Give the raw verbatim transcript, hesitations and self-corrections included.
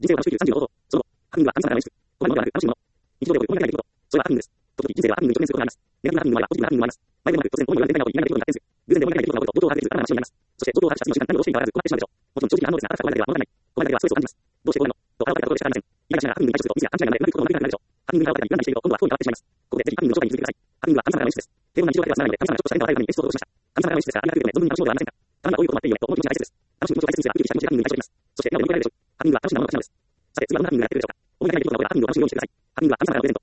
人生を楽しく生きるさんじゅうのこと、その後、ハプニングは神様からの演出、他にものではなく楽しむもの。日常で起こり込めない出来事、それはハプニングです。時々人生ではハプニングに直面することがあります。ネガティブなハプニングの場合はポジティブなハプニングもあります。前でもなく突然こういうのが全体なことを言いながら突然、どうにも言われないことが冒頭を発生するあんな話になります。そして、情報を発信する時間が長くなりました。神様が何をしていいかわからず困ってしまうでしょう。もちろん正直な反応ですが、あなたがこれだけでは物足りない。これだけではストレスを感じます。どうしてこうなのとあなたがことでしかありません。言い方しながらハプニングに対処すると、自ら勘違いなのでうまくことができなくなるでしょう。ハプニングに顔を当てたり、恨んだりしていると、今度は不幸に変わってしまいます。ここでぜひハプニングの状態に続けてください。ハプニングは神様からの演出です。平凡な日常だけでは済まないので、神様がちょっとした変化を与えるために演出を施しました。神様からの演出ですから、ありがたいことで存分に楽しもうではありませんか。たまにはこういうこともあっていいよねと思う気持ちが大切です。楽しむ気持ちを大切にすれば、生きる気持ちでハプニングに対処できます。そして、笑顔で乗り越えられるでしょう。ハプニングは楽しみなものの形なのです。さて、次はどんなハプニングがやってくるでしょうか。思い描いた出来事などでハプニングを楽しむようにしてください。ハプニングは神様からのプレゼント。